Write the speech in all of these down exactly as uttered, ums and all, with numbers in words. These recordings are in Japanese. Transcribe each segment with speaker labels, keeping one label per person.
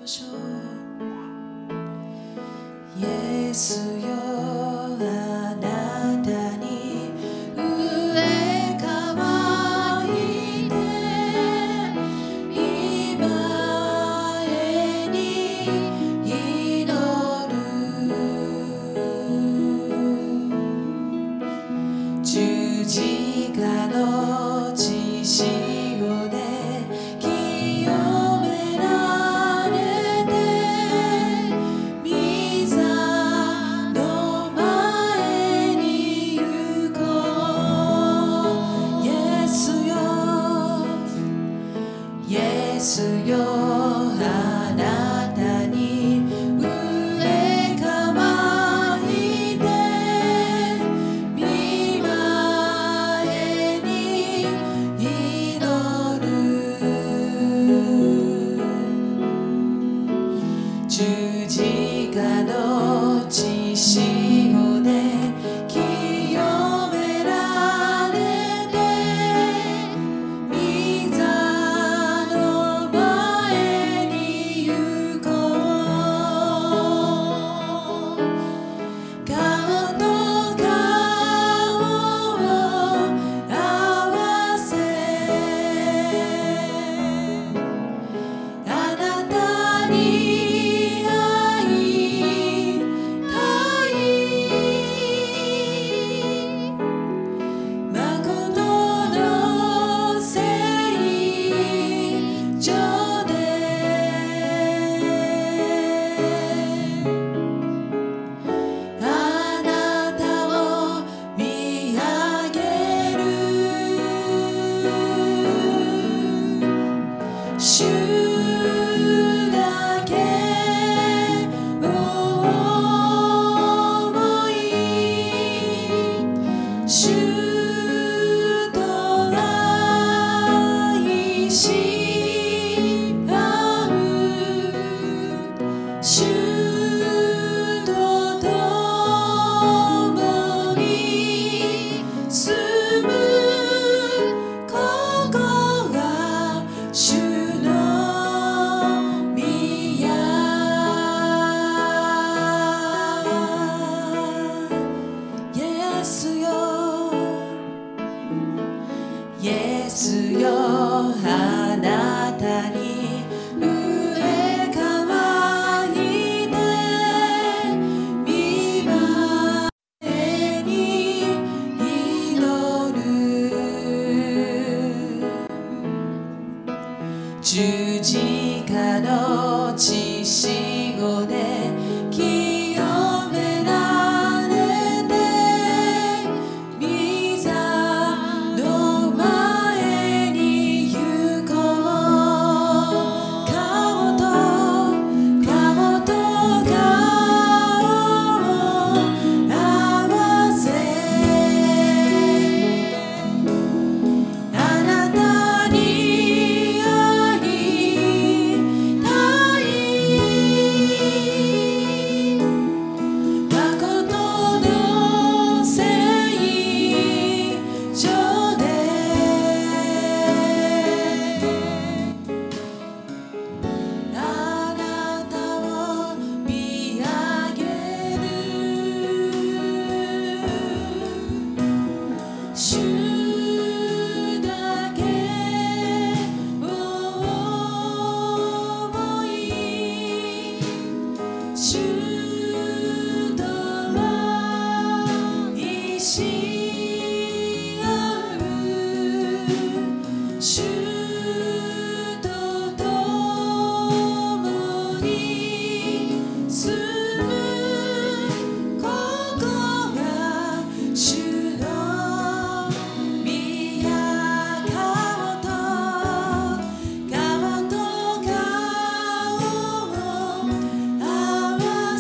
Speaker 1: ましょう。イエスよ、あなたに植え替わりて今へに祈る。十字架の血潮で清められて御座の前に行こう。イエスよ、イエスよ、あなたに植え替わりて御前に祈る。十字架の血潮で清められて御座の前に行こう。顔と顔を合わせあなたに会いたい。誠の聖女であなたを見上げる。主だけを思い主と愛し合う。主と共に住む。ここは主の宮。イエスよ、イエスよ、あなたに植え替わりて御前に祈る。十字架の血潮で清められて御座の前に行こう。顔と顔と顔を合わせあなたに会いたい。誠の聖女であなたを見上げる。主だけを思い主と愛し合う。主と共に住む。ここは主の宮。顔と顔と顔を合わ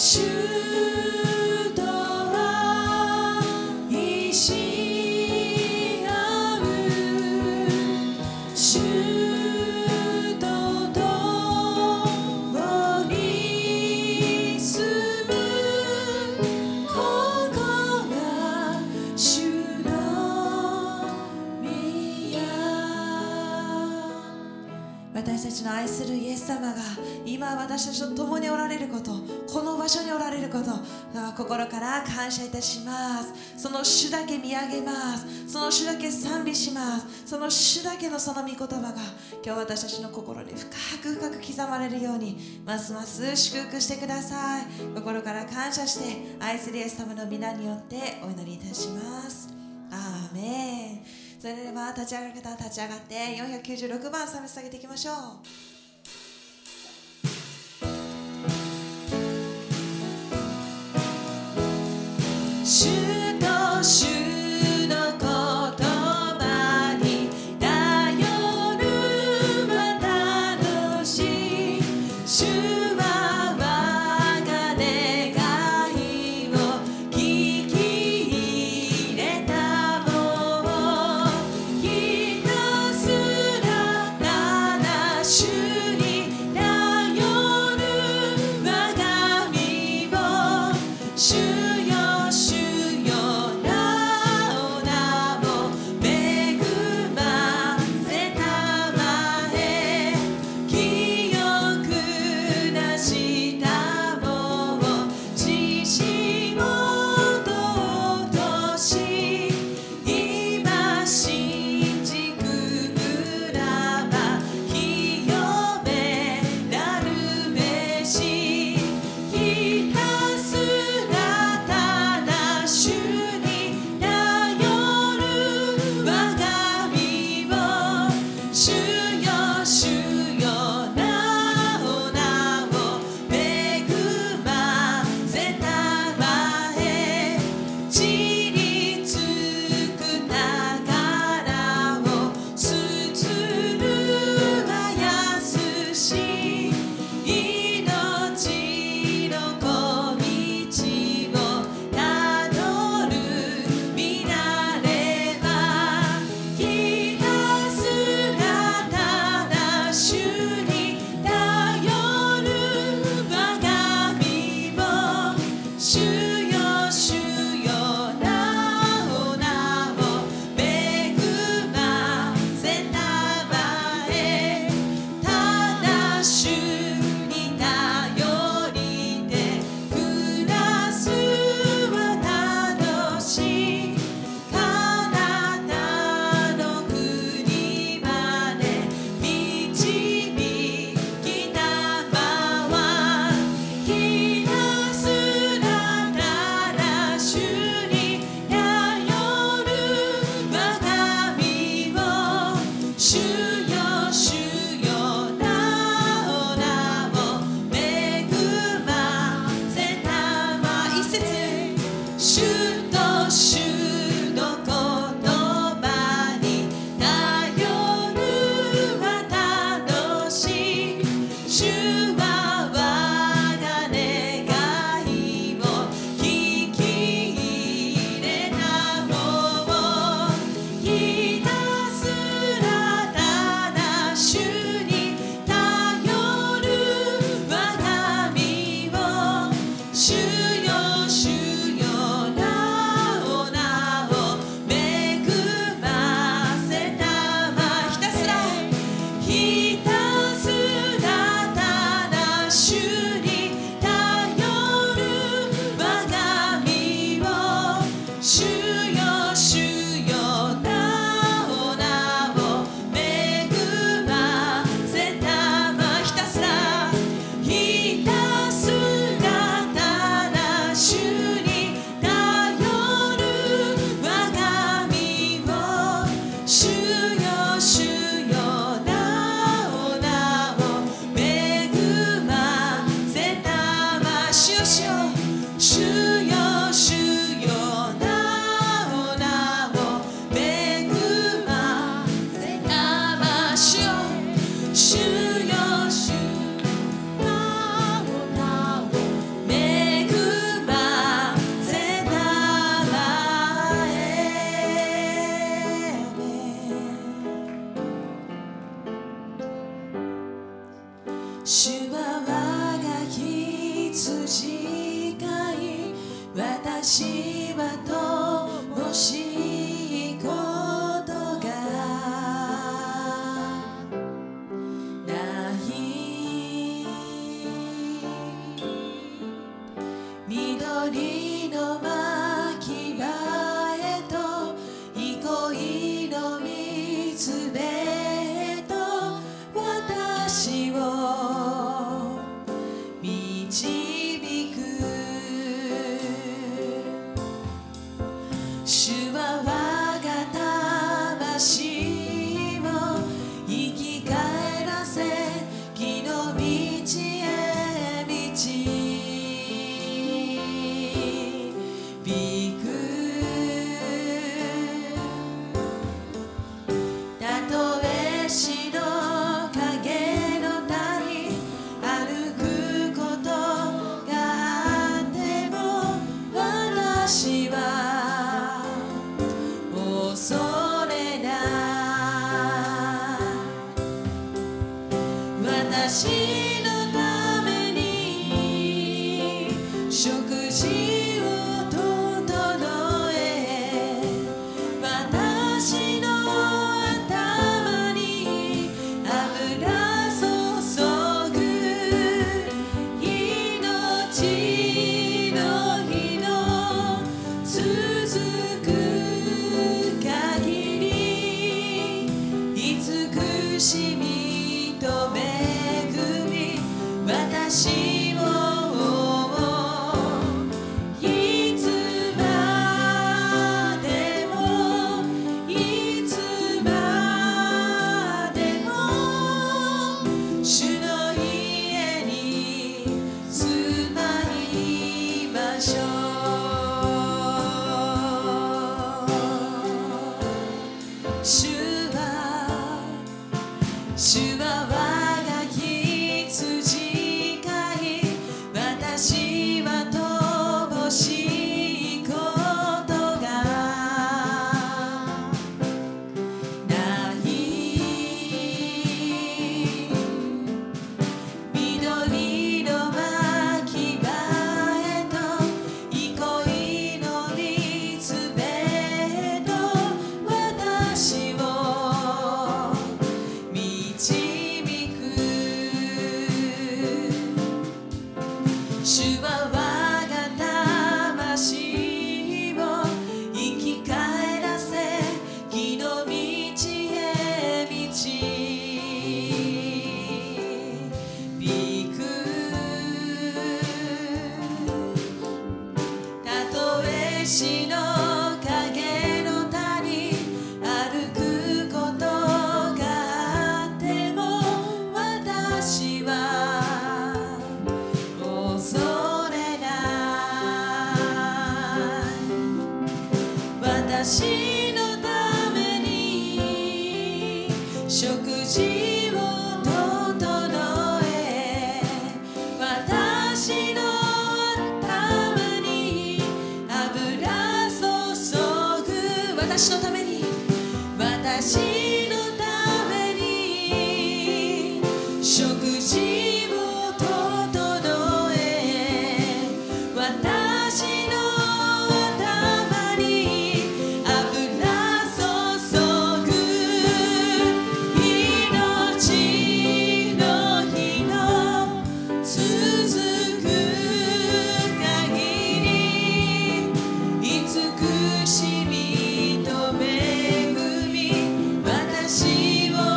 Speaker 1: 主と愛し合う主と共に住むここが主の宮。私たちの愛するイエス様が今私たちと共におられること、この場所におられること、心から感謝いたします。その主だけ見上げます。その主だけ賛美します。その主だけのその御言葉が今日私たちの心に深く深く刻まれるようにますます祝福してください。心から感謝して愛するイエス様の皆によってお祈りいたします。アーメン。それでは立ち上がる方は立ち上がってよんひゃくきゅうじゅうろくばん賛美さげていきましょう。主と主の言葉に頼る私、主は我が願いを聞き入れたもん。ひたすらただ主に頼る我が身を、主よ主よ私は乏しいことがない緑の牧場へと憩いの水辺へと私を導く主は我が魂を生き返らせ義の道へ導くたとえ死の影の谷歩くことがあっても私は恐れない私のために食事を整え私の頭に油注ぐ命の日の続く限り慈しみと恵み私をいつまでもいつまでも主の家に住まいましょう主は主は我が羊飼い私は乏しいことがない緑の牧場へと憩いの水辺へと私を導く主は我が魂を生き返らせ義の道へ導くたとえ死の影の谷歩くことがあっても私は恐れない私のために食事を整え私の頭に油注ぐ私のために私のために食事を整え私の頭に油注ぐ命の日の続く限り慈しみと恵み私を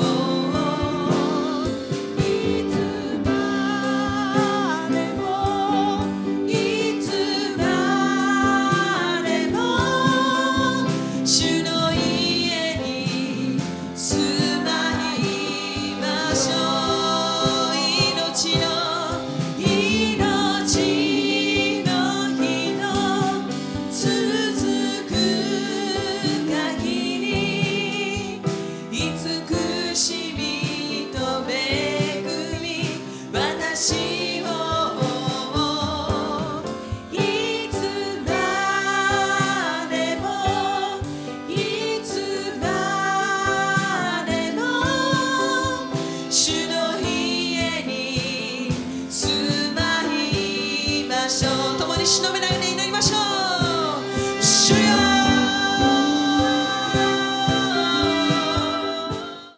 Speaker 1: いつまでもいつまでも主の家に住まいましょう命の命の日の続く限り慈しみと恵み私をいつまでもいつまでも主の家に住まいましょう共に忍べないね